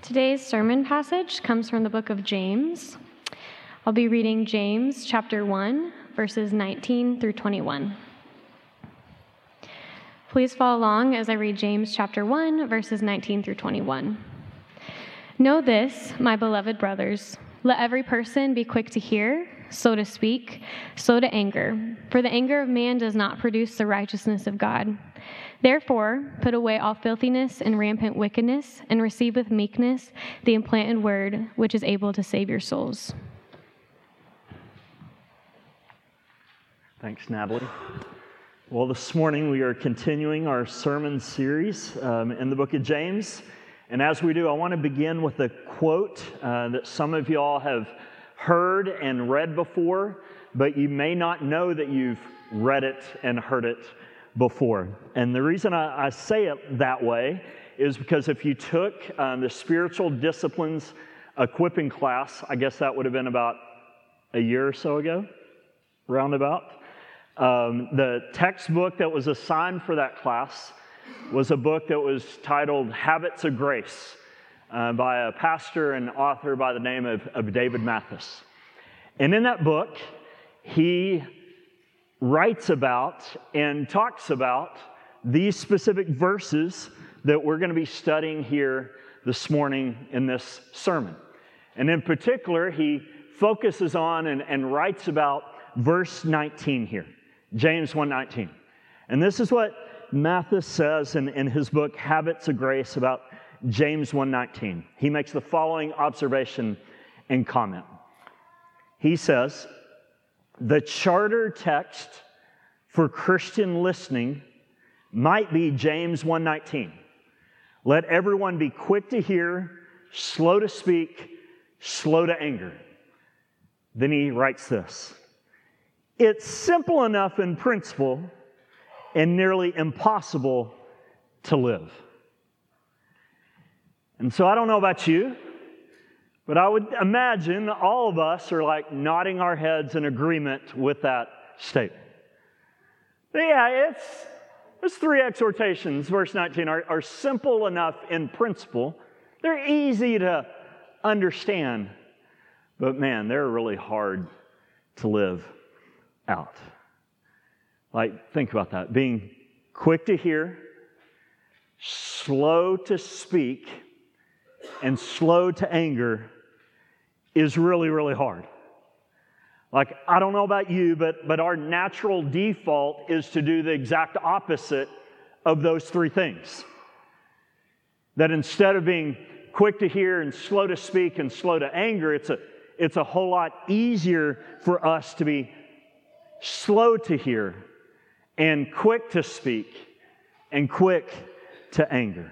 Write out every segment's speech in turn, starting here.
Today's sermon passage comes from the book of James. I'll be reading James chapter 1, verses 19 through 21. Please follow along as I read James chapter 1, verses 19 through 21. Know this, my beloved brothers, let every person be quick to hear, slow to speak, slow to anger, for the anger of man does not produce the righteousness of God. Therefore, put away all filthiness and rampant wickedness, and receive with meekness the implanted word, which is able to save your souls. Thanks, Natalie. Well, this morning we are continuing our sermon series in the book of James. And as we do, I want to begin with a quote that some of y'all have heard and read before, but you may not know that you've read it and heard it before. And the reason I say it that way is because if you took the spiritual disciplines equipping class, I guess that would have been about a year or so ago, roundabout. The textbook that was assigned for that class was a book that was titled Habits of Grace by a pastor and author by the name of David Mathis. And in that book, he writes about and talks about these specific verses that we're going to be studying here this morning in this sermon. And in particular, he focuses on and writes about verse 19 here, James 1:19. And this is what Mathis says in his book, Habits of Grace, about James 1:19. He makes the following observation and comment. He says, the charter text for Christian listening might be James 1:19. Let everyone be quick to hear, slow to speak, slow to anger. Then he writes this. It's simple enough in principle and nearly impossible to live. And so I don't know about you, but I would imagine all of us are like nodding our heads in agreement with that statement. But yeah, it's three exhortations, verse 19, are simple enough in principle. They're easy to understand, but man, they're really hard to live out. Like, think about that. Being quick to hear, slow to speak, and slow to anger is really, really hard. Like, I don't know about you, but our natural default is to do the exact opposite of those three things. That instead of being quick to hear and slow to speak and slow to anger, it's a whole lot easier for us to be slow to hear and quick to speak and quick to anger.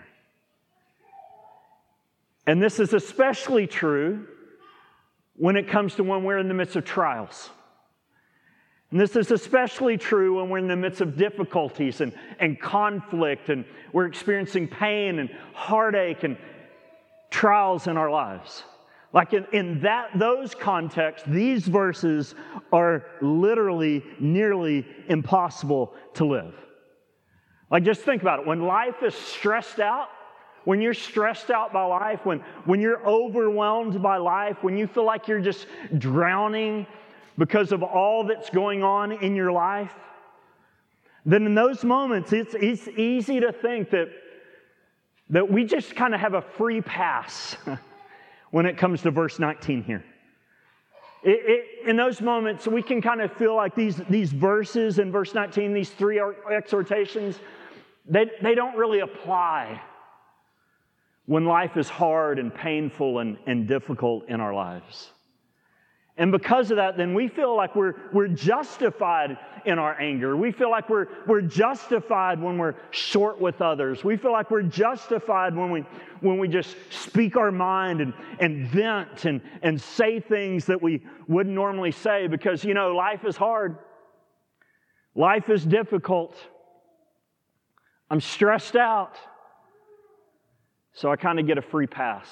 And this is especially true when it comes to when we're in the midst of trials. And this is especially true when we're in the midst of difficulties and conflict, and we're experiencing pain and heartache and trials in our lives. Like in those contexts, these verses are literally nearly impossible to live. Like, just think about it. When life is stressed out, when you're stressed out by life, when you're overwhelmed by life, when you feel like you're just drowning because of all that's going on in your life, then in those moments, it's easy to think that we just kind of have a free pass when it comes to verse 19 here. In those moments, we can kind of feel like these verses in verse 19, these three exhortations, they don't really apply when life is hard and painful and difficult in our lives. And because of that, then we feel like we're justified in our anger. We feel like we're justified when we're short with others. We feel like we're justified when we just speak our mind and vent and say things that we wouldn't normally say because, life is hard. Life is difficult. I'm stressed out. So I kind of get a free pass.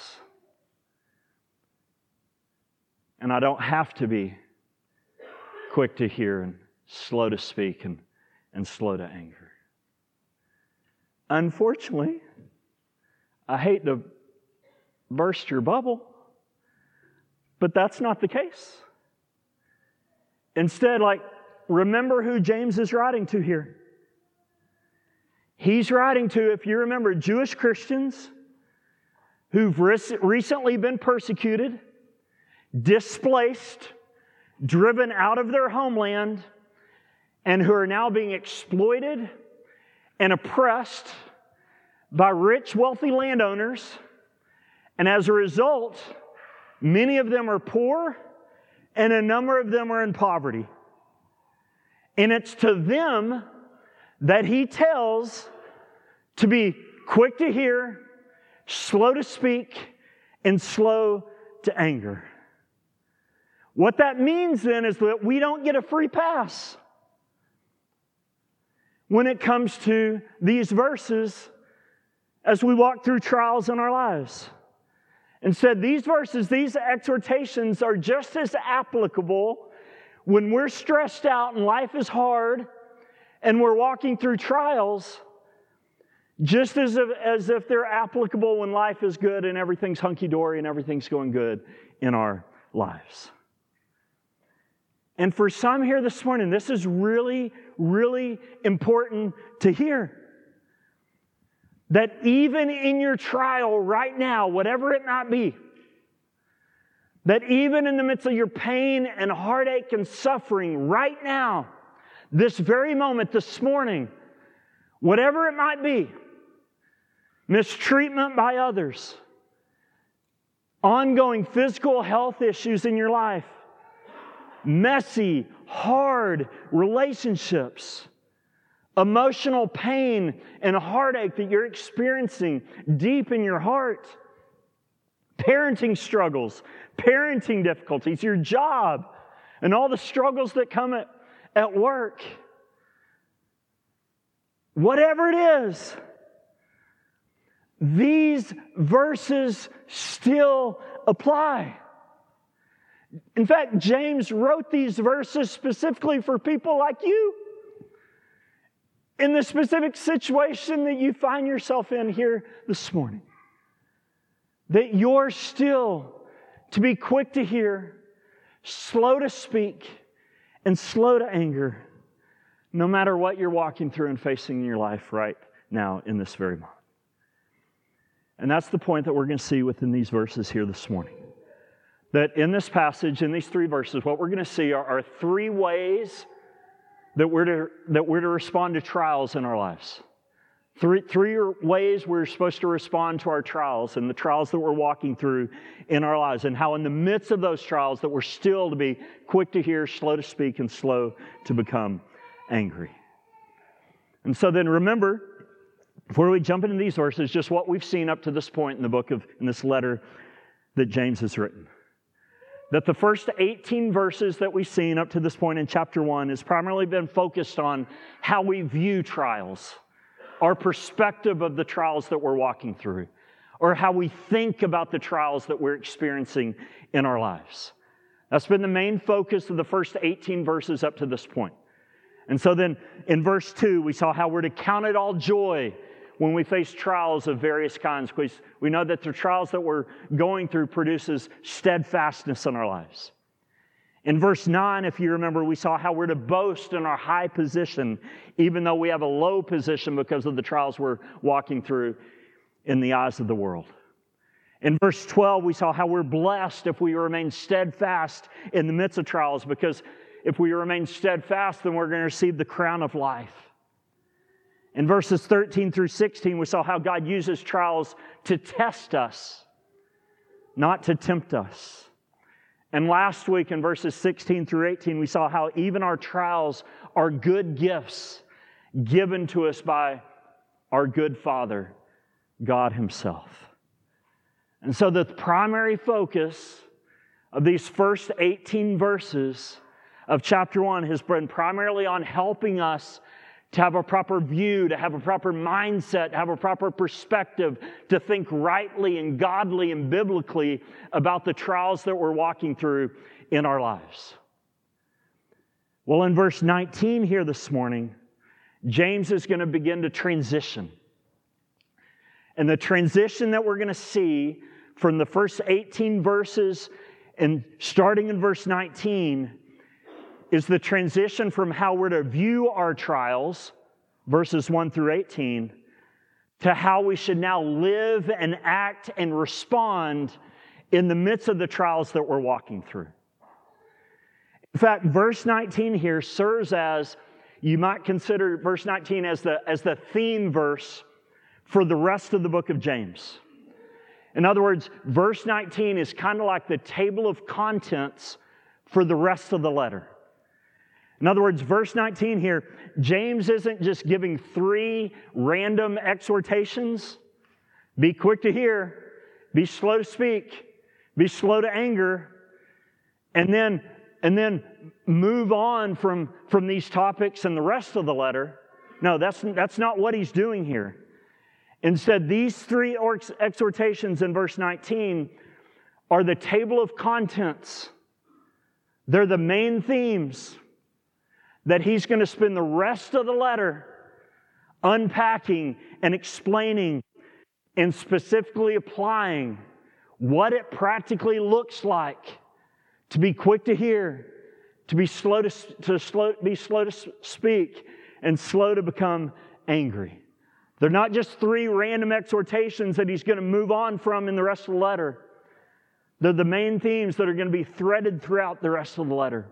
And I don't have to be quick to hear and slow to speak and slow to anger. Unfortunately, I hate to burst your bubble. But that's not the case. Instead, remember who James is writing to here. He's writing to, if you remember, Jewish Christians who've recently been persecuted, displaced, driven out of their homeland, and who are now being exploited and oppressed by rich, wealthy landowners. And as a result, many of them are poor, and a number of them are in poverty. And it's to them that he tells to be quick to hear, slow to speak, and slow to anger. What that means then is that we don't get a free pass when it comes to these verses as we walk through trials in our lives. Instead, these verses, these exhortations are just as applicable when we're stressed out and life is hard and we're walking through trials, just as if they're applicable when life is good and everything's hunky-dory and everything's going good in our lives. And for some here this morning, this is really, really important to hear. That even in your trial right now, whatever it might be, that even in the midst of your pain and heartache and suffering right now, this very moment, this morning, whatever it might be, mistreatment by others, ongoing physical health issues in your life, messy, hard relationships, emotional pain and heartache that you're experiencing deep in your heart, parenting struggles, parenting difficulties, your job, and all the struggles that come at work. Whatever it is, these verses still apply. In fact, James wrote these verses specifically for people like you, in the specific situation that you find yourself in here this morning. That you're still to be quick to hear, slow to speak, and slow to anger, no matter what you're walking through and facing in your life right now in this very moment. And that's the point that we're going to see within these verses here this morning. That in this passage, in these three verses, what we're going to see are three ways that we're to respond to trials in our lives. Three ways we're supposed to respond to our trials and the trials that we're walking through in our lives, and how in the midst of those trials that we're still to be quick to hear, slow to speak, and slow to become angry. And so then remember, before we jump into these verses, just what we've seen up to this point in this letter that James has written. That the first 18 verses that we've seen up to this point in chapter 1 has primarily been focused on how we view trials, our perspective of the trials that we're walking through, or how we think about the trials that we're experiencing in our lives. That's been the main focus of the first 18 verses up to this point. And so then in verse 2, we saw how we're to count it all joy when we face trials of various kinds, because we know that the trials that we're going through produces steadfastness in our lives. In verse 9, if you remember, we saw how we're to boast in our high position, even though we have a low position because of the trials we're walking through in the eyes of the world. In verse 12, we saw how we're blessed if we remain steadfast in the midst of trials, because if we remain steadfast, then we're going to receive the crown of life. In verses 13 through 16, we saw how God uses trials to test us, not to tempt us. And last week in verses 16 through 18, we saw how even our trials are good gifts given to us by our good Father, God Himself. And so the primary focus of these first 18 verses of chapter 1 has been primarily on helping us to have a proper view, to have a proper mindset, to have a proper perspective, to think rightly and godly and biblically about the trials that we're walking through in our lives. Well, in verse 19 here this morning, James is going to begin to transition. And the transition that we're going to see from the first 18 verses and starting in verse 19 is the transition from how we're to view our trials, verses 1 through 18, to how we should now live and act and respond in the midst of the trials that we're walking through. In fact, verse 19 here serves as, you might consider verse 19 as the theme verse for the rest of the book of James. In other words, verse 19 is kind of like the table of contents for the rest of the letter. In other words, verse 19 here, James isn't just giving 3 random exhortations. Be quick to hear, be slow to speak, be slow to anger, and then move on from these topics and the rest of the letter. No, that's not what he's doing here. Instead, these 3 exhortations in verse 19 are the table of contents. They're the main themes that he's going to spend the rest of the letter unpacking and explaining and specifically applying what it practically looks like to be quick to hear, to be slow to speak, and slow to become angry. They're not just 3 random exhortations that he's going to move on from in the rest of the letter. They're the main themes that are going to be threaded throughout the rest of the letter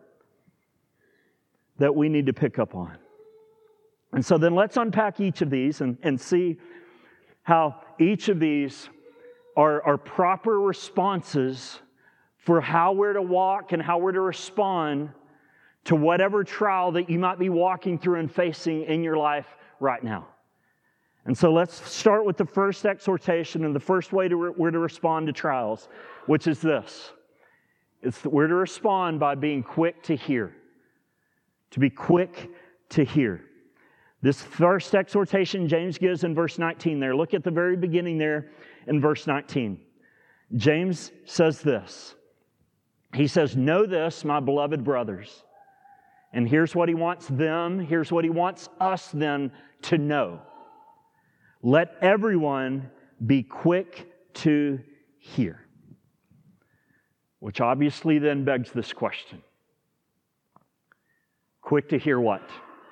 that we need to pick up on. And so then let's unpack each of these and see how each of these are proper responses for how we're to walk and how we're to respond to whatever trial that you might be walking through and facing in your life right now. And so let's start with the first exhortation and the first way we're to respond to trials, which is this. It's that we're to respond by being quick to hear. To be quick to hear. This first exhortation James gives in verse 19 there. Look at the very beginning there in verse 19. James says this. He says, "Know this, my beloved brothers." And here's what he wants us then to know. Let everyone be quick to hear. Which obviously then begs this question. Quick to hear what?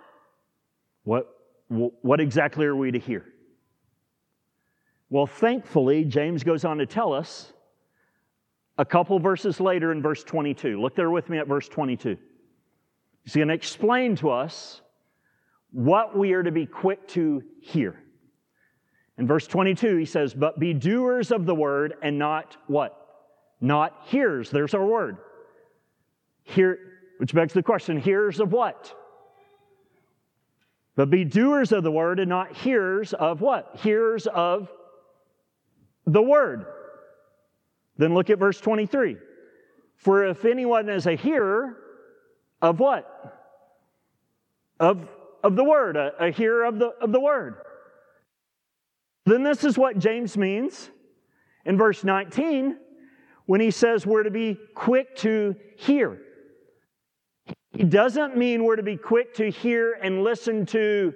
What exactly are we to hear? Well, thankfully, James goes on to tell us a couple verses later in verse 22. Look there with me at verse 22. He's going to explain to us what we are to be quick to hear. In verse 22, he says, "But be doers of the word and not" what? Not hearers. There's our word. Hear, which begs the question, hearers of what? But be doers of the word and not hearers of what? Hearers of the word. Then look at verse 23. For if anyone is a hearer of what? Of the word, a hearer of the word. Then this is what James means in verse 19 when he says we're to be quick to hear. He doesn't mean we're to be quick to hear and listen to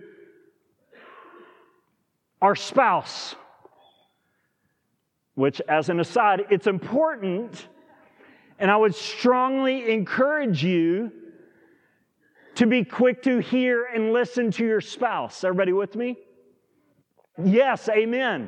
our spouse. Which, as an aside, it's important, and I would strongly encourage you to be quick to hear and listen to your spouse. Everybody with me? Yes, amen.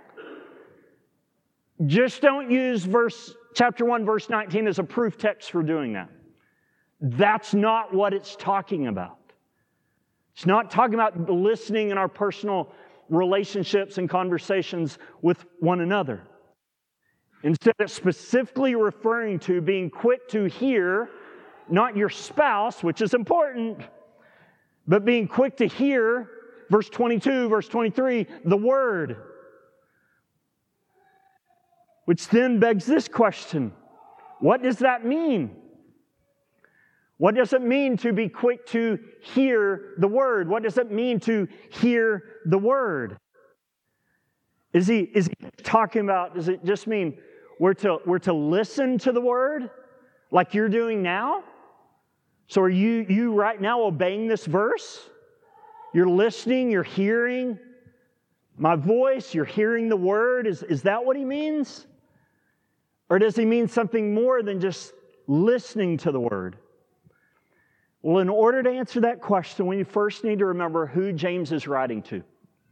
Just don't use chapter 1, verse 19 as a proof text for doing that. That's not what it's talking about. It's not talking about listening in our personal relationships and conversations with one another. Instead, it's specifically referring to being quick to hear, not your spouse, which is important, but being quick to hear, verse 22, verse 23, the word. Which then begs this question. What does that mean? What does it mean to be quick to hear the word? What does it mean to hear the word? Is he talking about, does it just mean we're to listen to the word like you're doing now? So are you right now obeying this verse? You're listening, you're hearing my voice, you're hearing the word. Is that what he means? Or does he mean something more than just listening to the word? Well, in order to answer that question, we first need to remember who James is writing to.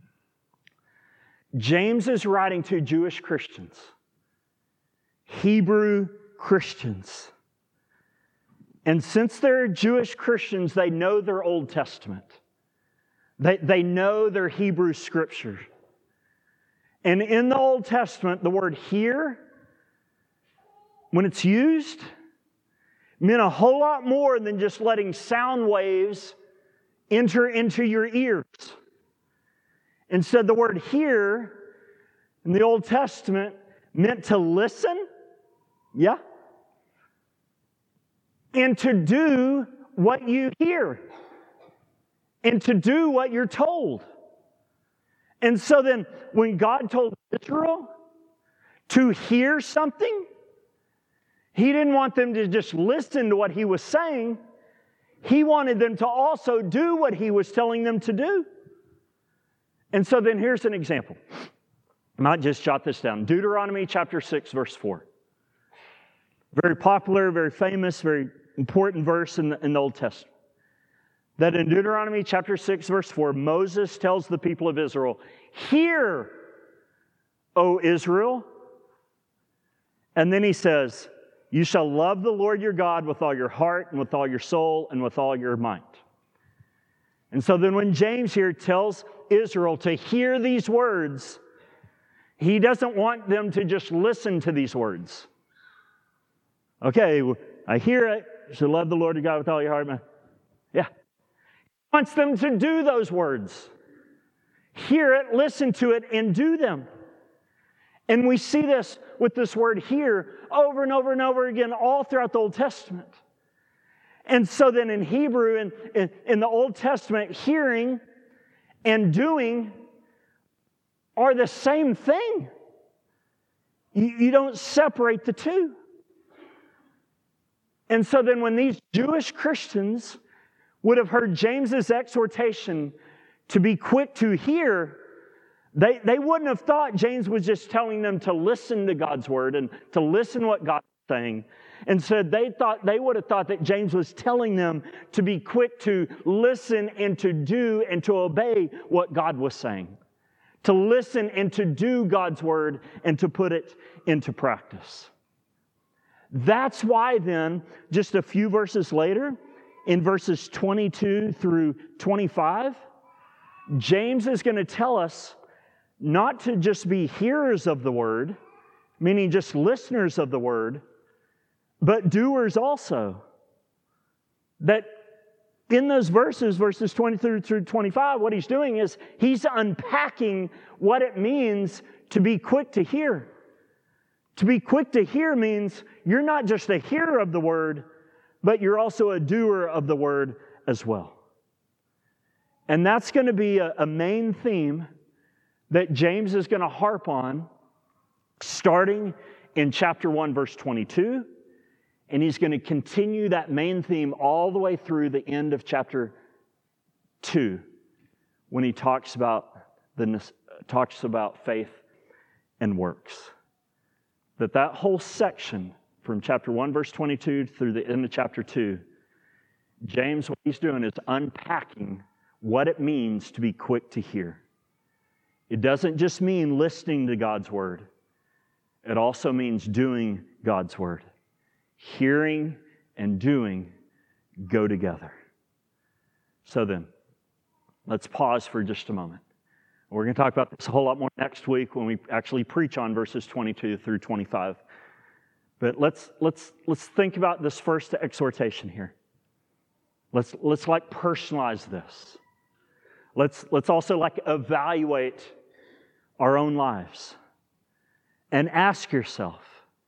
James is writing to Jewish Christians, Hebrew Christians. And since they're Jewish Christians, they know their Old Testament. They know their Hebrew Scripture. And in the Old Testament, the word hear, when it's used, meant a whole lot more than just letting sound waves enter into your ears. Instead, the word hear in the Old Testament meant to listen, yeah, and to do what you hear, and to do what you're told. And so then, when God told Israel to hear something, He didn't want them to just listen to what He was saying. He wanted them to also do what He was telling them to do. And so then here's an example. I might just jot this down. Deuteronomy chapter 6, verse 4. Very popular, very famous, very important verse in the Old Testament. That in Deuteronomy chapter 6, verse 4, Moses tells the people of Israel, "Hear, O Israel." And then he says, "You shall love the Lord your God with all your heart and with all your soul and with all your might." And so then when James here tells Israel to hear these words, he doesn't want them to just listen to these words. Okay, I hear it. You should love the Lord your God with all your heart. Yeah. He wants them to do those words. Hear it, listen to it, and do them. And we see this with this word hear over and over and over again all throughout the Old Testament. And so then in Hebrew, in the Old Testament, hearing and doing are the same thing. You don't separate the two. And so then when these Jewish Christians would have heard James's exhortation to be quick to hear, they wouldn't have thought James was just telling them to listen to God's word and to listen to what God was saying. Instead, they would have thought that James was telling them to be quick to listen and to do and to obey what God was saying. To listen and to do God's word and to put it into practice. That's why then, just a few verses later, in verses 22 through 25, James is going to tell us not to just be hearers of the word, meaning just listeners of the word, but doers also. That in those verses 23 through 25, what he's doing is he's unpacking what it means to be quick to hear. To be quick to hear means you're not just a hearer of the word, but you're also a doer of the word as well. And that's going to be a main theme that James is going to harp on starting in chapter 1, verse 22. And he's going to continue that main theme all the way through the end of chapter 2 when he talks about faith and works. That whole section from chapter 1, verse 22 through the end of chapter 2, James, what he's doing is unpacking what it means to be quick to hear. It doesn't just mean listening to God's word. It also means doing God's word. Hearing and doing go together. So then, let's pause for just a moment. We're going to talk about this a whole lot more next week when we actually preach on verses 22 through 25. But let's think about this first exhortation here. Let's personalize this. Let's also evaluate our own lives and ask yourself,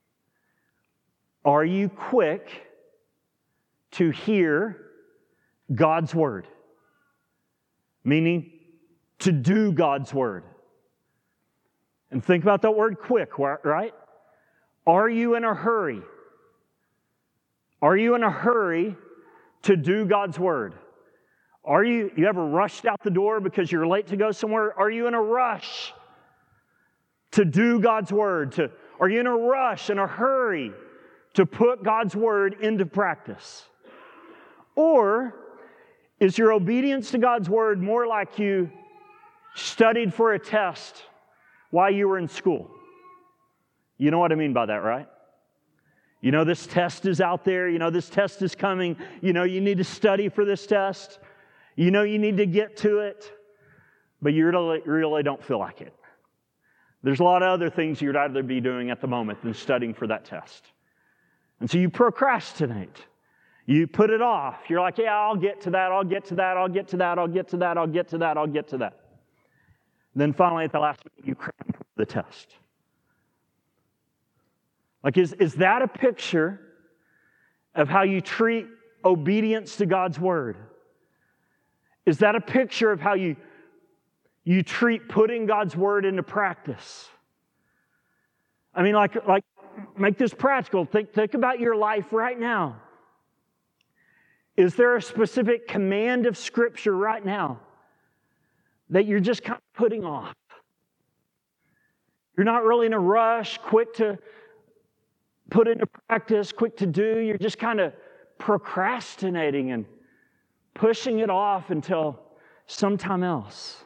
are you quick to hear God's word? Meaning, to do God's word. And think about that word quick, right? Are you in a hurry? Are you in a hurry to do God's word? Are you ever rushed out the door because you're late to go somewhere? Are you in a rush to do God's word, to Are you in a rush, in a hurry to put God's Word into practice? Or is your obedience to God's Word more like you studied for a test while you were in school? You know what I mean by that, right? You know this test is out there. You know this test is coming. You know you need to study for this test. You know you need to get to it. But you really don't feel like it. There's a lot of other things you'd rather be doing at the moment than studying for that test. And so you procrastinate. You put it off. You're like, yeah, I'll get to that, I'll get to that, I'll get to that, I'll get to that, I'll get to that, I'll get to that. Then finally at the last minute, you cram for the test. Like, is that a picture of how you treat obedience to God's Word? Is that a picture of how you treat putting God's Word into practice? I mean, like make this practical. Think about your life right now. Is there a specific command of Scripture right now that you're just kind of putting off? You're not really in a rush, quick to put into practice, quick to do. You're just kind of procrastinating and pushing it off until sometime else.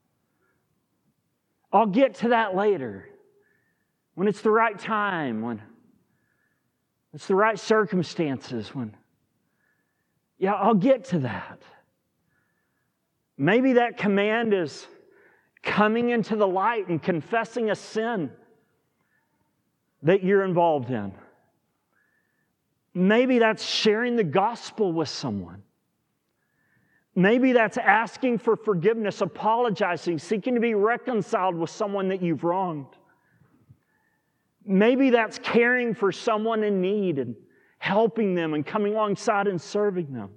I'll get to that later, when it's the right time, when it's the right circumstances, yeah, I'll get to that. Maybe that command is coming into the light and confessing a sin that you're involved in. Maybe that's sharing the gospel with someone. Maybe that's asking for forgiveness, apologizing, seeking to be reconciled with someone that you've wronged. Maybe that's caring for someone in need and helping them and coming alongside and serving them.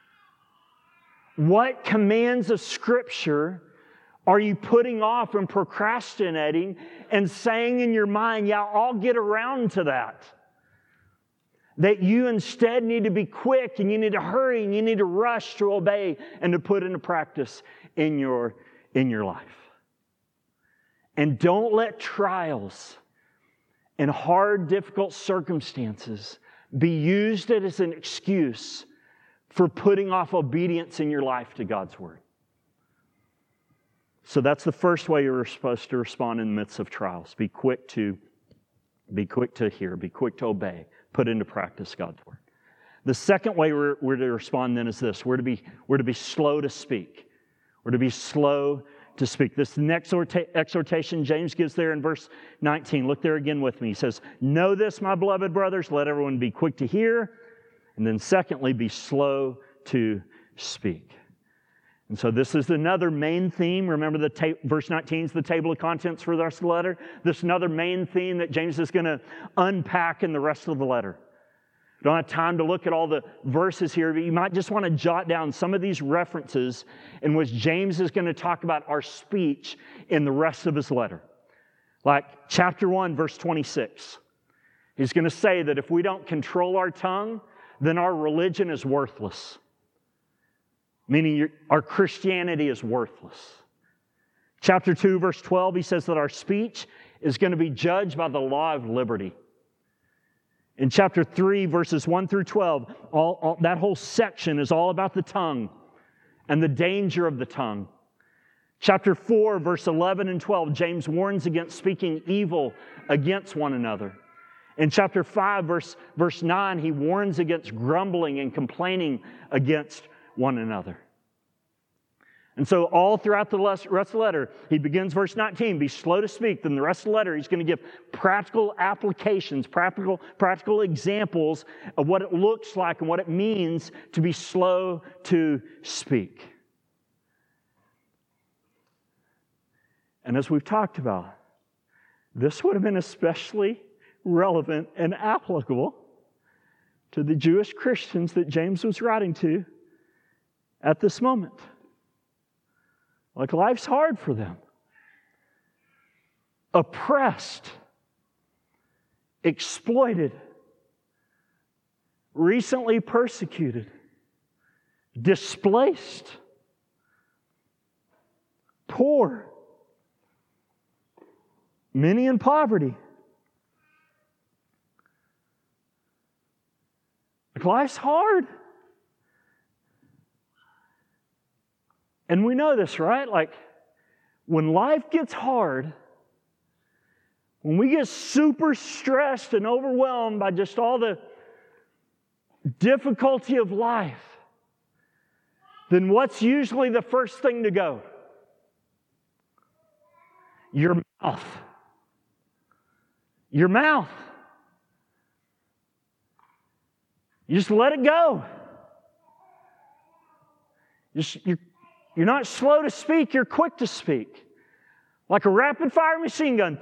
What commands of Scripture are you putting off and procrastinating and saying in your mind, yeah, I'll get around to that? That you instead need to be quick and you need to hurry and you need to rush to obey and to put into practice in your life. And don't let trials and hard, difficult circumstances be used as an excuse for putting off obedience in your life to God's Word. So that's the first way you're supposed to respond in the midst of trials. Be quick to hear, be quick to obey, put into practice God's Word. The second way we're to respond then is this. We're to be slow to speak. We're to be slow to speak. This next exhortation James gives there in verse 19. Look there again with me. He says, know this, my beloved brothers, let everyone be quick to hear. And then secondly, be slow to speak. And so this is another main theme. Remember verse 19 is the table of contents for the rest of the letter. This is another main theme that James is going to unpack in the rest of the letter. I don't have time to look at all the verses here, but you might just want to jot down some of these references in which James is going to talk about our speech in the rest of his letter. Like chapter 1, verse 26. He's going to say that if we don't control our tongue, then our religion is worthless. Meaning our Christianity is worthless. Chapter 2, verse 12, he says that our speech is going to be judged by the law of liberty. In chapter 3, verses 1 through 12, that whole section is all about the tongue and the danger of the tongue. Chapter 4, verse 11 and 12, James warns against speaking evil against one another. In chapter 5, verse 9, he warns against grumbling and complaining against one another. And so all throughout the rest of the letter, he begins verse 19, be slow to speak. Then the rest of the letter, he's going to give practical applications, practical examples of what it looks like and what it means to be slow to speak. And as we've talked about, this would have been especially relevant and applicable to the Jewish Christians that James was writing to at this moment. Like, life's hard for them. Oppressed, exploited, recently persecuted, displaced, poor, many in poverty, Like, life's hard. And we know this, right? Like, when life gets hard, when we get super stressed and overwhelmed by just all the difficulty of life, then what's usually the first thing to go? Your mouth. Your mouth. You just let it go. You're not slow to speak, you're quick to speak. Like a rapid-fire machine gun.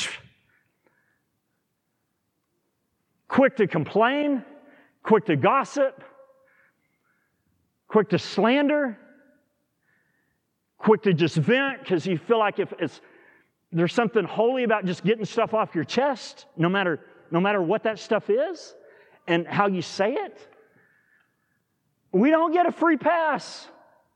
Quick to complain, quick to gossip, quick to slander, quick to just vent because you feel like if there's something holy about just getting stuff off your chest, no matter what that stuff is and how you say it. We don't get a free pass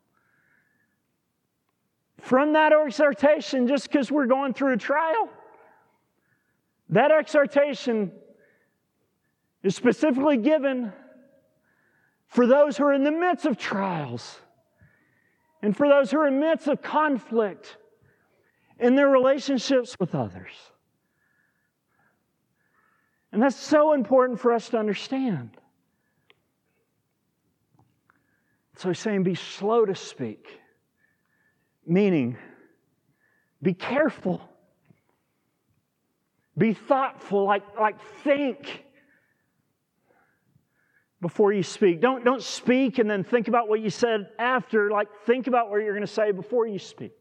from that exhortation just because we're going through a trial. That exhortation is specifically given for those who are in the midst of trials and for those who are in the midst of conflict in their relationships with others. And that's so important for us to understand. So he's saying be slow to speak, meaning be careful, be thoughtful, like think before you speak. Don't speak and then think about what you said after. Like, think about what you're going to say before you speak.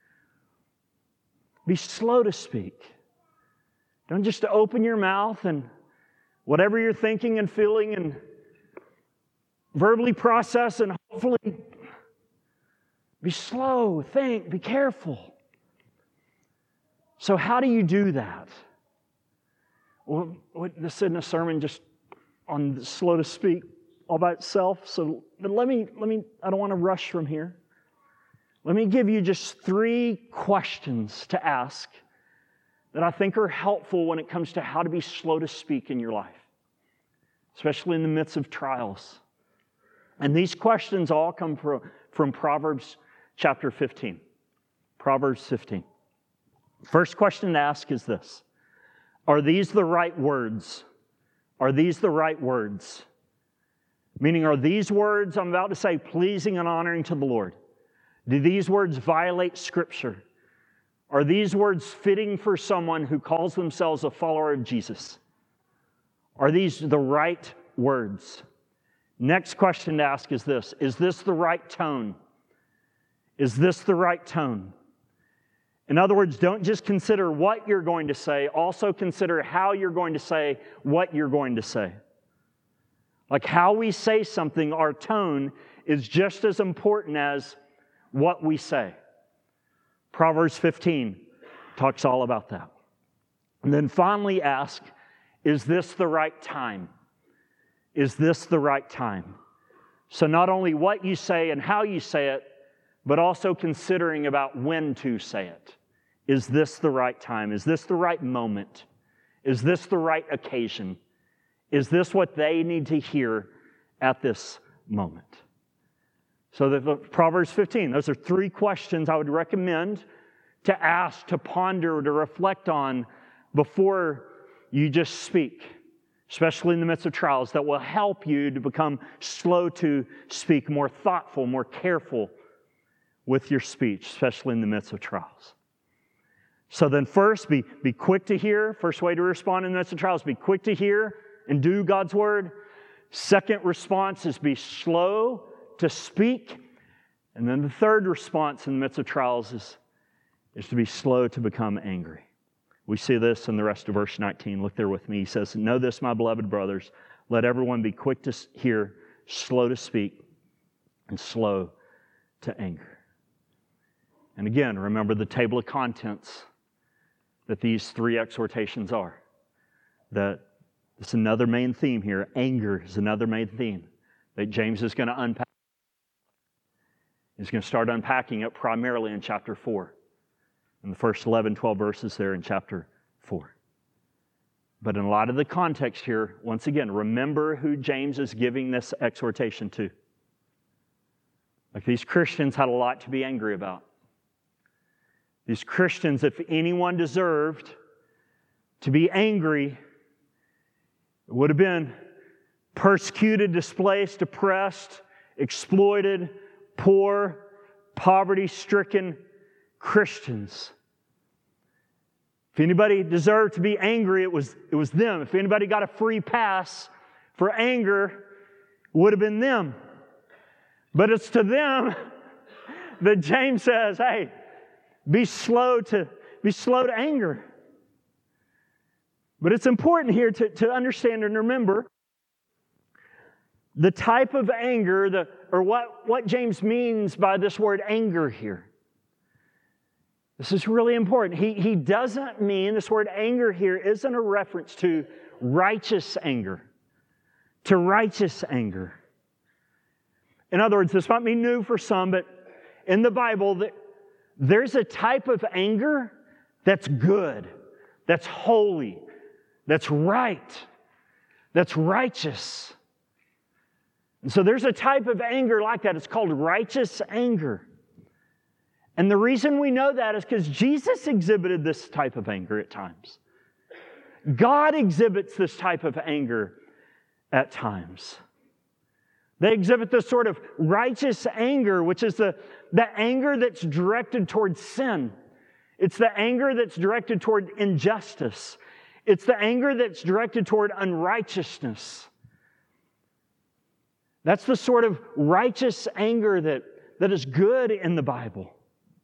Be slow to speak. Don't just open your mouth and whatever you're thinking and feeling and verbally process and hopefully be slow, think, be careful. So how do you do that? Well, this isn't a sermon just on slow to speak all by itself. But let me, I don't want to rush from here. Let me give you just 3 questions to ask that I think are helpful when it comes to how to be slow to speak in your life, especially in the midst of trials. And these questions all come from Proverbs chapter 15. Proverbs 15. First question to ask is this: are these the right words? Are these the right words? Meaning, are these words I'm about to say pleasing and honoring to the Lord? Do these words violate Scripture? Are these words fitting for someone who calls themselves a follower of Jesus? Are these the right words? Next question to ask is this: is this the right tone? Is this the right tone? In other words, don't just consider what you're going to say, also consider how you're going to say what you're going to say. Like how we say something, our tone is just as important as what we say. Proverbs 15 talks all about that. And then finally ask, is this the right time? Is this the right time? So not only what you say and how you say it, but also considering about when to say it. Is this the right time? Is this the right moment? Is this the right occasion? Is this what they need to hear at this moment? So the Proverbs 15, those are 3 questions I would recommend to ask, to ponder, to reflect on before you just speak, especially in the midst of trials, that will help you to become slow to speak, more thoughtful, more careful with your speech, especially in the midst of trials. So then first, be quick to hear. First way to respond in the midst of trials, be quick to hear and do God's word. Second response is be slow to speak. And then the third response in the midst of trials is to be slow to become angry. We see this in the rest of verse 19. Look there with me. He says, "Know this, my beloved brothers, let everyone be quick to hear, slow to speak, and slow to anger." And again, remember the table of contents that these 3 exhortations are. That it's another main theme here. Anger is another main theme that James is going to unpack. He's going to start unpacking it primarily in chapter 4. In the first 11, 12 verses there in chapter 4. But in a lot of the context here, once again, remember who James is giving this exhortation to. Like, these Christians had a lot to be angry about. These Christians, if anyone deserved to be angry, it would have been persecuted, displaced, oppressed, exploited, poor, poverty-stricken Christians. If anybody deserved to be angry, it was them. If anybody got a free pass for anger, it would have been them. But it's to them that James says, hey, be slow to anger. But it's important here to understand and remember the type of anger, or what James means by this word anger here. This is really important. He doesn't mean, this word anger here isn't a reference to righteous anger. To righteous anger. In other words, this might be new for some, but in the Bible, there's a type of anger that's good, that's holy, that's right, that's righteous. And so there's a type of anger like that. It's called righteous anger. And the reason we know that is because Jesus exhibited this type of anger at times. God exhibits this type of anger at times. They exhibit this sort of righteous anger, which is the anger that's directed toward sin. It's the anger that's directed toward injustice. It's the anger that's directed toward unrighteousness. That's the sort of righteous anger that is good in the Bible.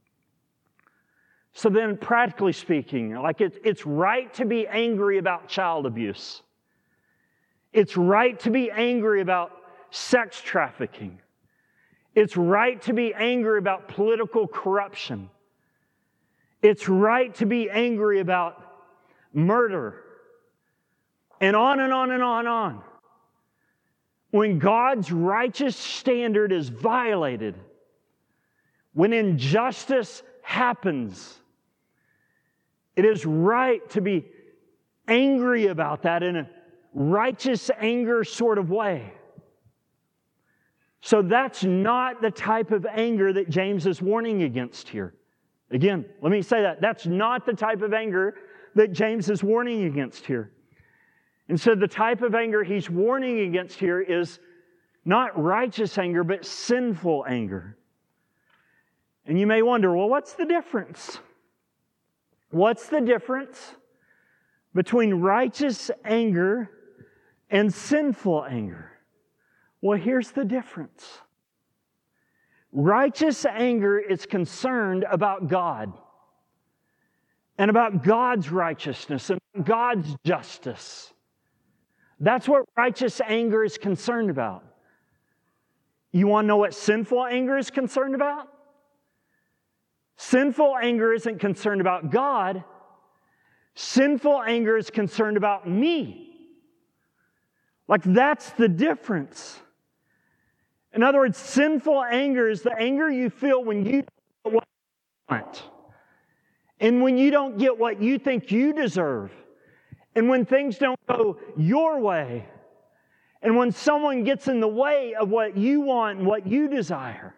So then, practically speaking, like it's right to be angry about child abuse. It's right to be angry about sex trafficking. It's right to be angry about political corruption. It's right to be angry about murder. And on and on and on and on. When God's righteous standard is violated, when injustice happens, it is right to be angry about that in a righteous anger sort of way. So that's not the type of anger that James is warning against here. Again, let me say that. That's not the type of anger that James is warning against here. And so the type of anger he's warning against here is not righteous anger, but sinful anger. And you may wonder, well, what's the difference? What's the difference between righteous anger and sinful anger? Well, here's the difference. Righteous anger is concerned about God and about God's righteousness and God's justice. That's what righteous anger is concerned about. You want to know what sinful anger is concerned about? Sinful anger isn't concerned about God. Sinful anger is concerned about me. Like, that's the difference. In other words, sinful anger is the anger you feel when you don't get what you want. And when you don't get what you think you deserve. And when things don't go your way. And when someone gets in the way of what you want and what you desire.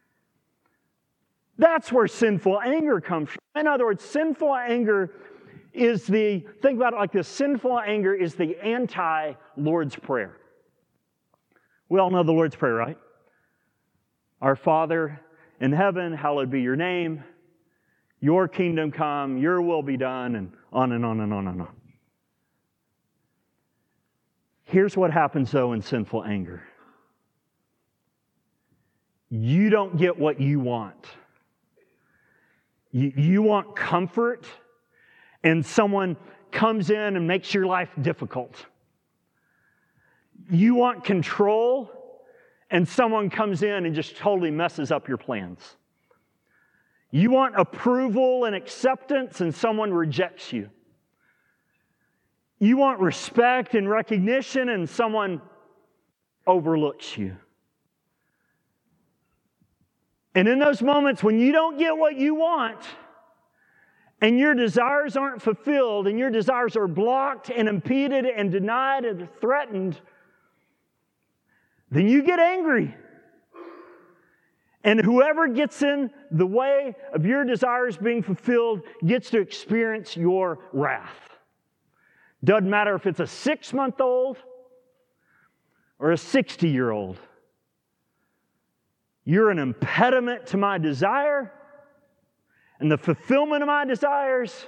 That's where sinful anger comes from. In other words, sinful anger is think about it like this, sinful anger is the anti-Lord's Prayer. We all know the Lord's Prayer, right? Our Father in heaven, hallowed be your name. Your kingdom come, your will be done, and on and on and on and on. Here's what happens, though, in sinful anger. You don't get what you want. You want comfort, and someone comes in and makes your life difficult. You want control, and someone comes in and just totally messes up your plans. You want approval and acceptance, and someone rejects you. You want respect and recognition, and someone overlooks you. And in those moments when you don't get what you want, and your desires aren't fulfilled, and your desires are blocked and impeded and denied and threatened, then you get angry. And whoever gets in the way of your desires being fulfilled gets to experience your wrath. Doesn't matter if it's a 6-month-old or a 60-year-old. You're an impediment to my desire and the fulfillment of my desires.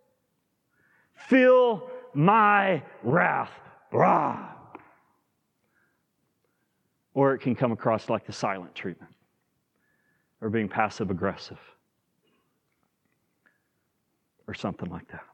Feel my wrath. Rah. Or it can come across like the silent treatment, or being passive aggressive, or something like that.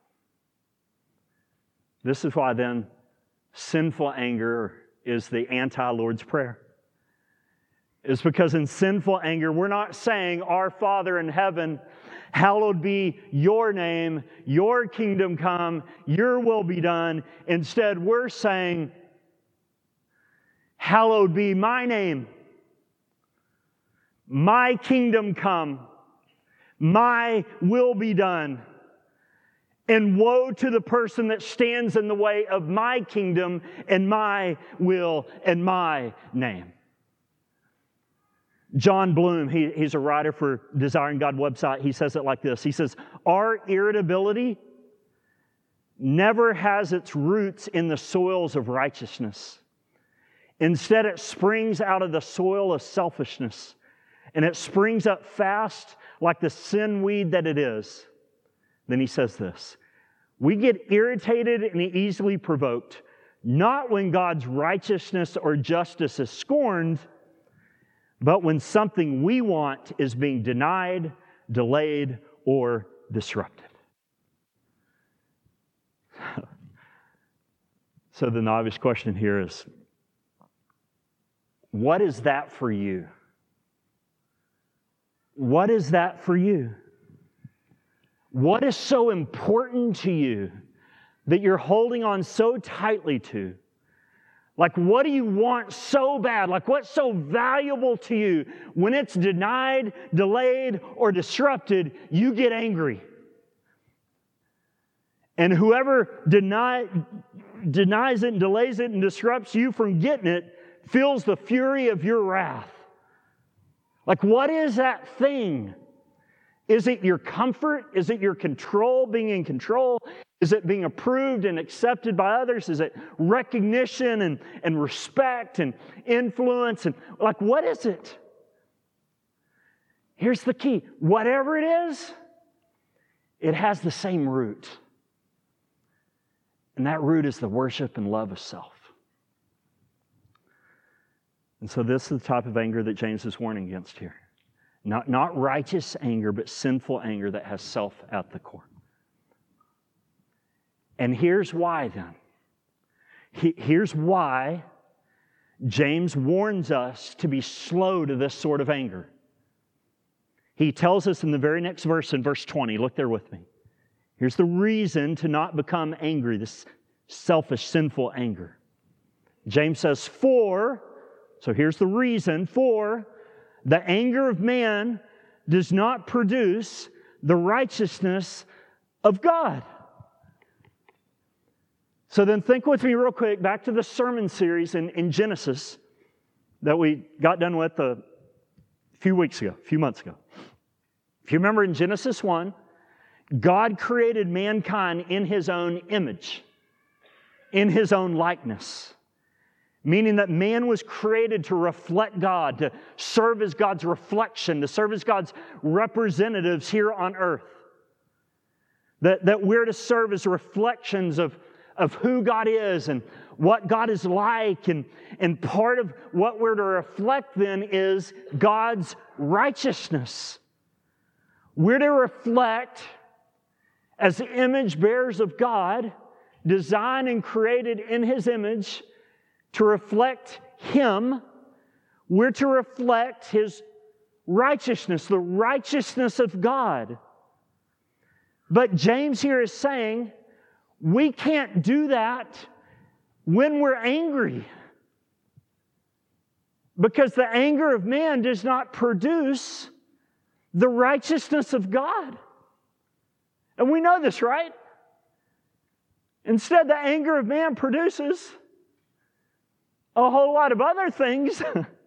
This is why then sinful anger is the anti-Lord's Prayer. It's because in sinful anger, we're not saying, Our Father in heaven, hallowed be your name, your kingdom come, your will be done. Instead, we're saying, hallowed be my name, my kingdom come, my will be done. And woe to the person that stands in the way of my kingdom and my will and my name. John Bloom, he's a writer for Desiring God website. He says it like this. He says, our irritability never has its roots in the soils of righteousness. Instead, it springs out of the soil of selfishness. And it springs up fast like the sin weed that it is. Then he says this, we get irritated and easily provoked, not when God's righteousness or justice is scorned, but when something we want is being denied, delayed, or disrupted. So the obvious question here is, what is that for you? What is that for you? What is so important to you that you're holding on so tightly to? Like, what do you want so bad? Like, what's so valuable to you? When it's denied, delayed, or disrupted, you get angry. And whoever denies it and delays it and disrupts you from getting it feels the fury of your wrath. Like, what is that thing? Is it your comfort? Is it your control, being in control? Is it being approved and accepted by others? Is it recognition and respect and influence? And like, what is it? Here's the key. Whatever it is, it has the same root. And that root is the worship and love of self. And so this is the type of anger that James is warning against here. Not righteous anger, but sinful anger that has self at the core. And here's why then. Here's why James warns us to be slow to this sort of anger. He tells us in the very next verse, in verse 20, look there with me. Here's the reason to not become angry, this selfish, sinful anger. James says, so here's the reason, for the anger of man does not produce the righteousness of God. So then think with me real quick back to the sermon series in Genesis that we got done with a few months ago. If you remember in Genesis 1, God created mankind in His own image, in His own likeness. Meaning that man was created to reflect God, to serve as God's reflection, to serve as God's representatives here on earth. That we're to serve as reflections of who God is and what God is like. And part of what we're to reflect then is God's righteousness. We're to reflect as image bearers of God, designed and created in His image, to reflect Him. We're to reflect His righteousness, the righteousness of God. But James here is saying, we can't do that when we're angry. Because the anger of man does not produce the righteousness of God. And we know this, right? Instead, the anger of man produces a whole lot of other things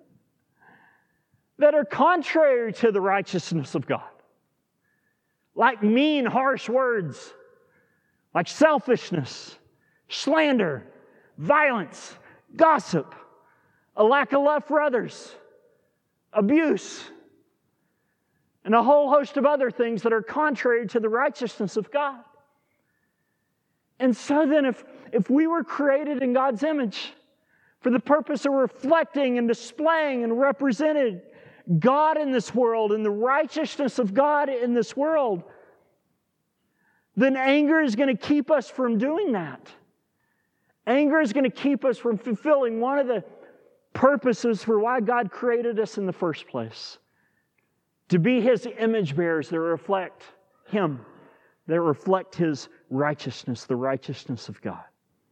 that are contrary to the righteousness of God. Like mean, harsh words, like selfishness, slander, violence, gossip, a lack of love for others, abuse, and a whole host of other things that are contrary to the righteousness of God. And so then if we were created in God's image for the purpose of reflecting and displaying and representing God in this world and the righteousness of God in this world, then anger is going to keep us from doing that. Anger is going to keep us from fulfilling one of the purposes for why God created us in the first place. To be His image bearers that reflect Him, that reflect His righteousness, the righteousness of God.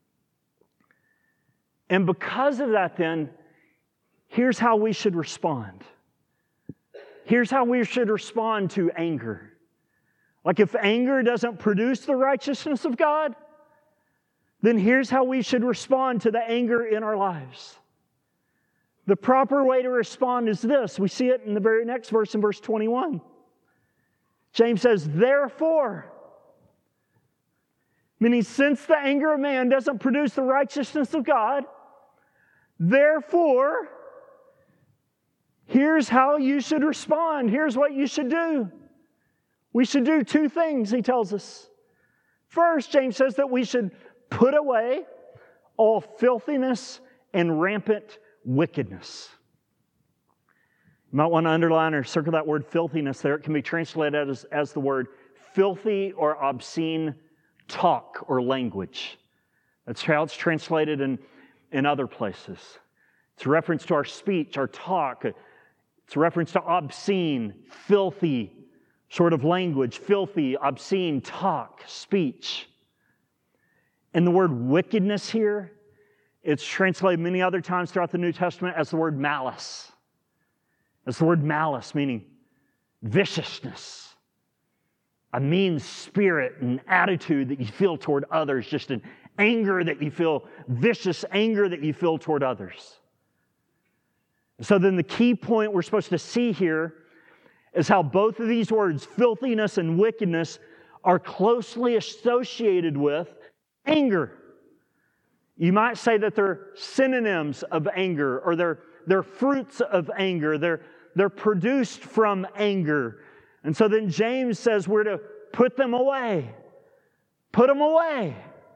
And because of that then, here's how we should respond. Here's how we should respond to anger. Like if anger doesn't produce the righteousness of God, then here's how we should respond to the anger in our lives. The proper way to respond is this. We see it in the very next verse, in verse 21. James says, therefore, meaning since the anger of man doesn't produce the righteousness of God, therefore, here's how you should respond. Here's what you should do. We should do two things, he tells us. First, James says that we should put away all filthiness and rampant wickedness. You might want to underline or circle that word filthiness there. It can be translated as the word filthy or obscene talk or language. That's how it's translated in other places. It's a reference to our speech, our talk. It's a reference to obscene, filthy sort of language, filthy, obscene talk, speech. And the word wickedness here, it's translated many other times throughout the New Testament as the word malice. As the word malice, meaning viciousness, a mean spirit and attitude that you feel toward others, just an anger that you feel, vicious anger that you feel toward others. So then the key point we're supposed to see here is how both of these words, filthiness and wickedness, are closely associated with anger. You might say that they're synonyms of anger, or they're fruits of anger. They're produced from anger. And so then James says we're to put them away. Put them away.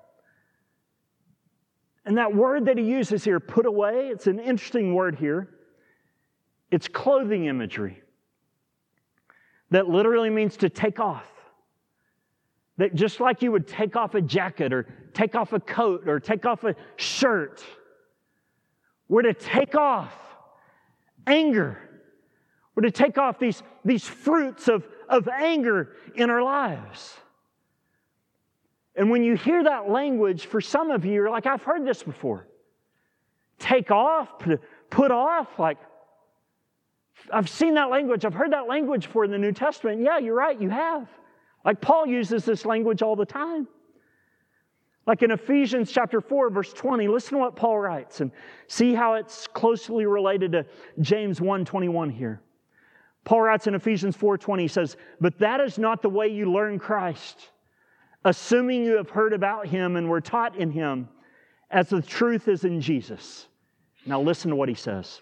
And that word that he uses here, put away, it's an interesting word here. It's clothing imagery. That literally means to take off. That just like you would take off a jacket or take off a coat or take off a shirt, we're to take off anger. We're to take off these fruits of anger in our lives. And when you hear that language, for some of you, you're like, I've heard this before. Take off, put off, like, I've seen that language. I've heard that language before in the New Testament. Yeah, you're right, you have. Like Paul uses this language all the time. Like in Ephesians chapter 4, verse 20, listen to what Paul writes and see how it's closely related to James 1:21 here. Paul writes in Ephesians 4:20, he says, but that is not the way you learn Christ, assuming you have heard about Him and were taught in Him, as the truth is in Jesus. Now listen to what he says.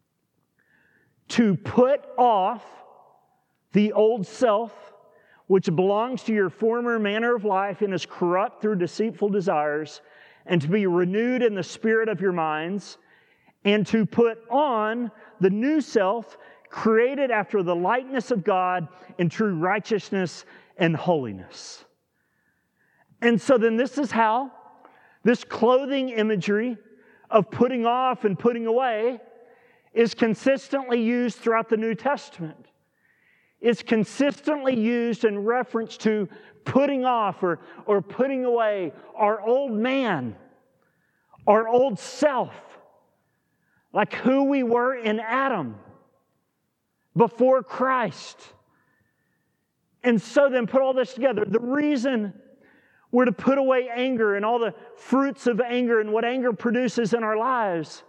To put off the old self, which belongs to your former manner of life and is corrupt through deceitful desires, and to be renewed in the spirit of your minds, and to put on the new self, created after the likeness of God in true righteousness and holiness. And so then this is how this clothing imagery of putting off and putting away is consistently used throughout the New Testament. It's consistently used in reference to putting off or putting away our old man, our old self, like who we were in Adam before Christ. And so then put all this together. The reason we're to put away anger and all the fruits of anger and what anger produces in our lives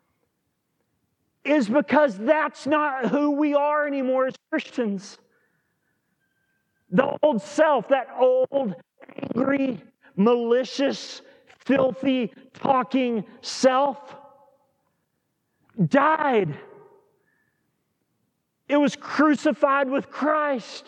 is because that's not who we are anymore as Christians. The old self, that old, angry, malicious, filthy, talking self died. It was crucified with Christ.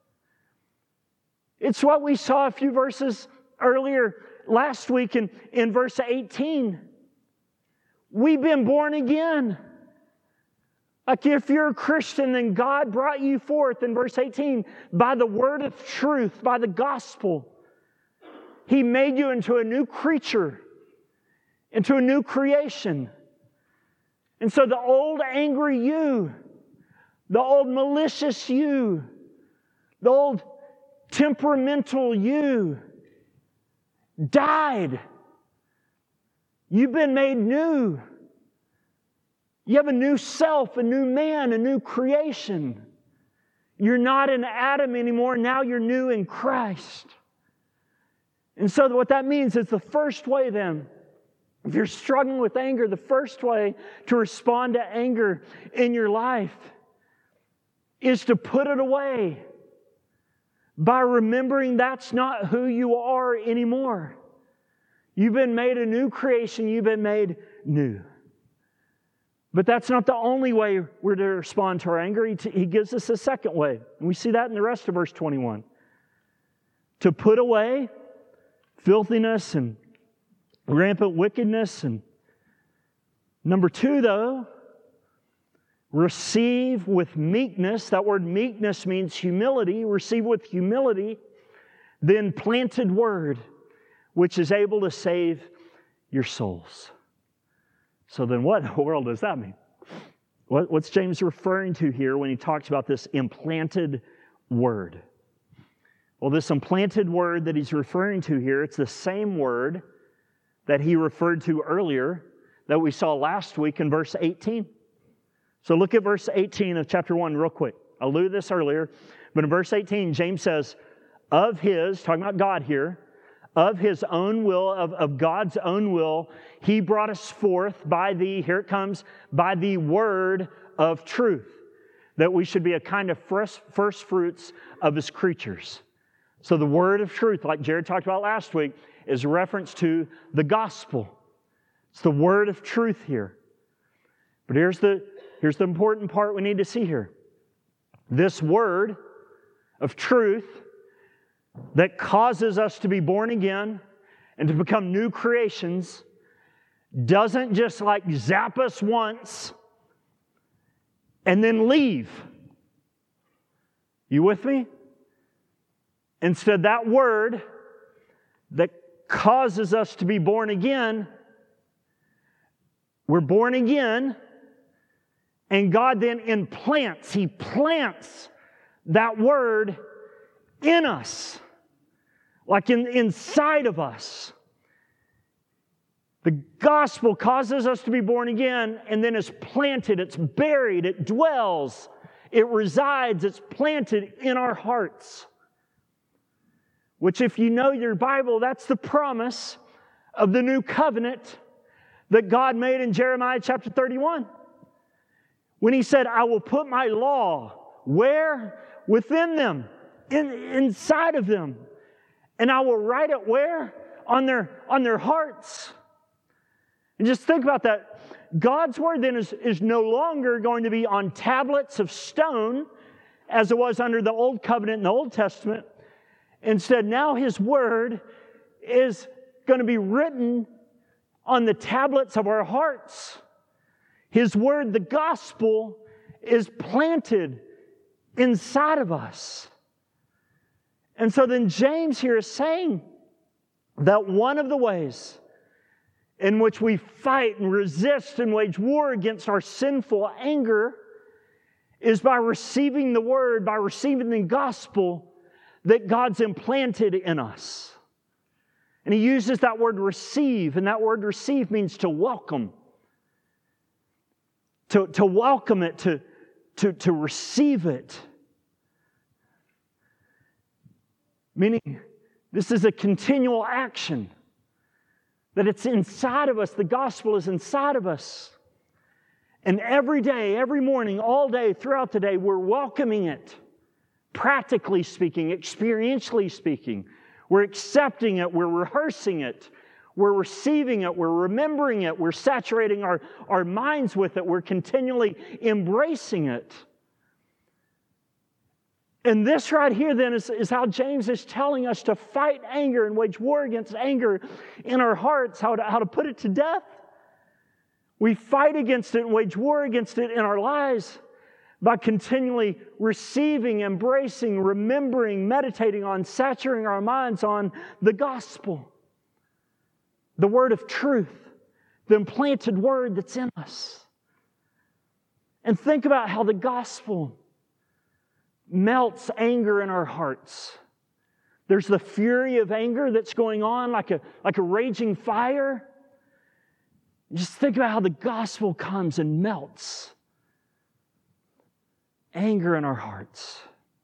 It's what we saw a few verses earlier last week in verse 18. We've been born again. Like if you're a Christian, then God brought you forth in verse 18 by the word of truth, by the gospel. He made you into a new creature, into a new creation. And so the old angry you, the old malicious you, the old temperamental you died. You've been made new. You have a new self, a new man, a new creation. You're not in Adam anymore. Now you're new in Christ. And so what that means is the first way then, if you're struggling with anger, the first way to respond to anger in your life is to put it away by remembering that's not who you are anymore. You've been made a new creation. You've been made new. But that's not the only way we're to respond to our anger. He gives us a second way. And we see that in the rest of verse 21. To put away filthiness and rampant wickedness. And number 2, though, receive with meekness. That word meekness means humility. Receive with humility the implanted word, which is able to save your souls. So then what in the world does that mean? What's James referring to here when he talks about this implanted word? Well, this implanted word that he's referring to here, it's the same word that he referred to earlier that we saw last week in verse 18. So look at verse 18 of chapter 1 real quick. I alluded to this earlier, but in verse 18, James says, of his, talking about God here, of his own will, of God's own will, he brought us forth by here it comes, by the word of truth, that we should be a kind of first fruits of his creatures. So the word of truth, like Jared talked about last week, is a reference to the gospel. It's the word of truth here. But here's the important part we need to see here. This word of truth that causes us to be born again and to become new creations doesn't just like zap us once and then leave. You with me? Instead, that word that causes us to be born again, we're born again, and God then He plants that word in us, like inside of us. The gospel causes us to be born again and then is planted, it's buried, it dwells, it resides, it's planted in our hearts. Which, if you know your Bible, that's the promise of the new covenant that God made in Jeremiah chapter 31. When He said, I will put my law, where? Within them, inside of them. And I will write it where? On their hearts. And just think about that. God's word then is no longer going to be on tablets of stone as it was under the Old Covenant in the Old Testament. Instead, now His word is going to be written on the tablets of our hearts. His word, the gospel, is planted inside of us. And so then James here is saying that one of the ways in which we fight and resist and wage war against our sinful anger is by receiving the word, by receiving the gospel that God's implanted in us. And he uses that word receive, and that word receive means to welcome. To welcome it, to receive it. Meaning, this is a continual action. That it's inside of us. The gospel is inside of us. And every day, every morning, all day, throughout the day, we're welcoming it. Practically speaking, experientially speaking. We're accepting it. We're rehearsing it. We're receiving it. We're remembering it. We're saturating our minds with it. We're continually embracing it. And this right here then is how James is telling us to fight anger and wage war against anger in our hearts, how to put it to death. We fight against it and wage war against it in our lives by continually receiving, embracing, remembering, meditating on, saturating our minds on the gospel, the word of truth, the implanted word that's in us. And think about how the gospel melts anger in our hearts. There's the fury of anger that's going on like a raging fire. Just think about how the gospel comes and melts anger in our hearts.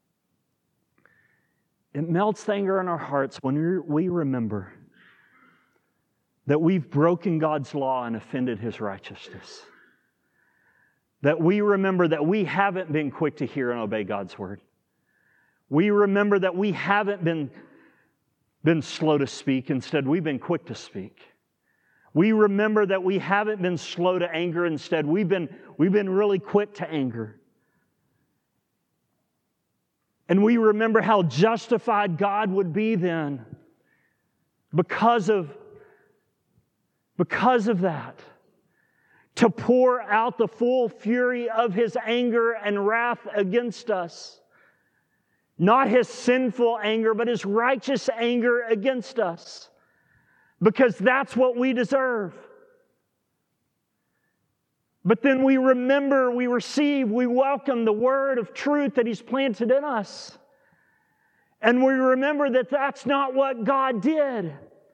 It melts the anger in our hearts when we remember that we've broken God's law and offended His righteousness. That we remember that we haven't been quick to hear and obey God's word. We remember that we haven't been slow to speak. Instead, we've been quick to speak. We remember that we haven't been slow to anger. Instead, we've been really quick to anger. And we remember how justified God would be then because of that. To pour out the full fury of His anger and wrath against us. Not His sinful anger, but His righteous anger against us. Because that's what we deserve. But then we remember, we receive, we welcome the word of truth that He's planted in us. And we remember that that's not what God did.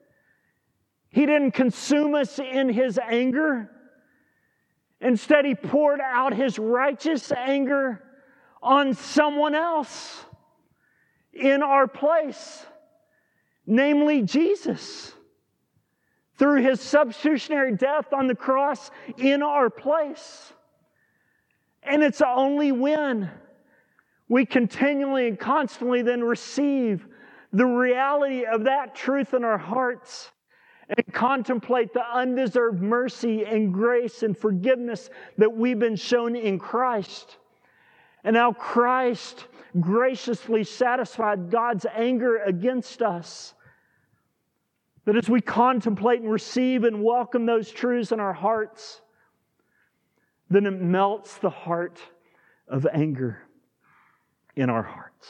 He didn't consume us in His anger. Instead, He poured out His righteous anger on someone else in our place, namely Jesus, through His substitutionary death on the cross in our place. And it's only when we continually and constantly then receive the reality of that truth in our hearts and contemplate the undeserved mercy and grace and forgiveness that we've been shown in Christ. And how Christ graciously satisfied God's anger against us. That as we contemplate and receive and welcome those truths in our hearts, then it melts the heart of anger in our hearts.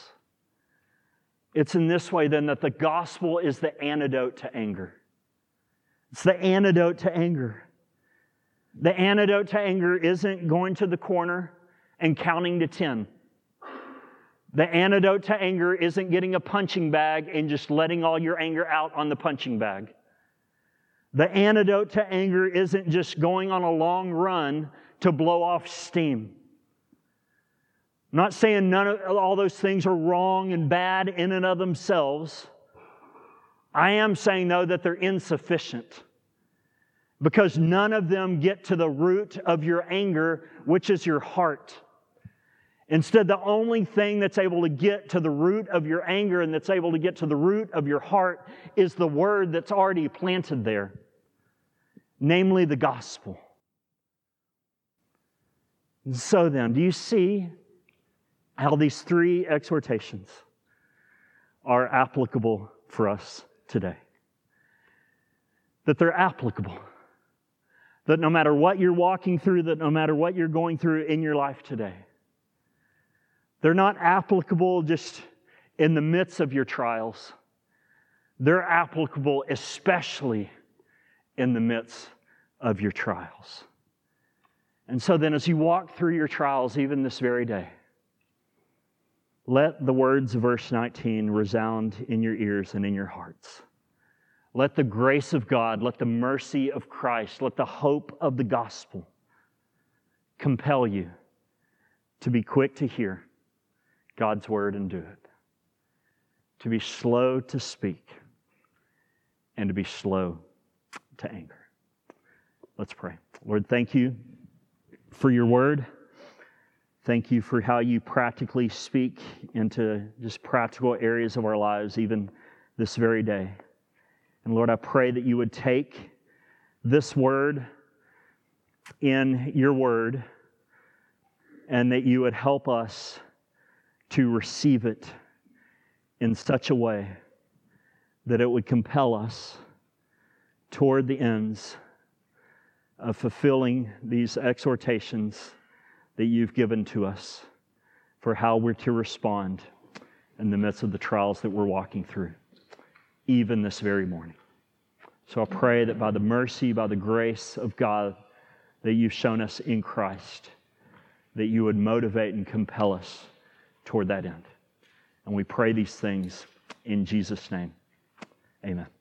It's in this way then that the gospel is the antidote to anger. It's the antidote to anger. The antidote to anger isn't going to the corner and counting to 10. The antidote to anger isn't getting a punching bag and just letting all your anger out on the punching bag. The antidote to anger isn't just going on a long run to blow off steam. I'm not saying none of all those things are wrong and bad in and of themselves. I am saying, though, that they're insufficient. Because none of them get to the root of your anger, which is your heart. Instead, the only thing that's able to get to the root of your anger and that's able to get to the root of your heart is the word that's already planted there, namely the gospel. And so then, do you see how these three exhortations are applicable for us today? That they're applicable. That no matter what you're walking through, that no matter what you're going through in your life today, they're not applicable just in the midst of your trials. They're applicable especially in the midst of your trials. And so then as you walk through your trials, even this very day, let the words of verse 19 resound in your ears and in your hearts. Let the grace of God, let the mercy of Christ, let the hope of the gospel compel you to be quick to hear God's word and do it. to be slow to speak, and to be slow to anger. Let's pray. Lord, thank you for your word. Thank you for how you practically speak into just practical areas of our lives, even this very day. And Lord, I pray that you would take this word in your word and that you would help us to receive it in such a way that it would compel us toward the ends of fulfilling these exhortations that you've given to us for how we're to respond in the midst of the trials that we're walking through, even this very morning. So I pray that by the mercy, by the grace of God that you've shown us in Christ, that you would motivate and compel us toward that end. And we pray these things in Jesus' name. Amen.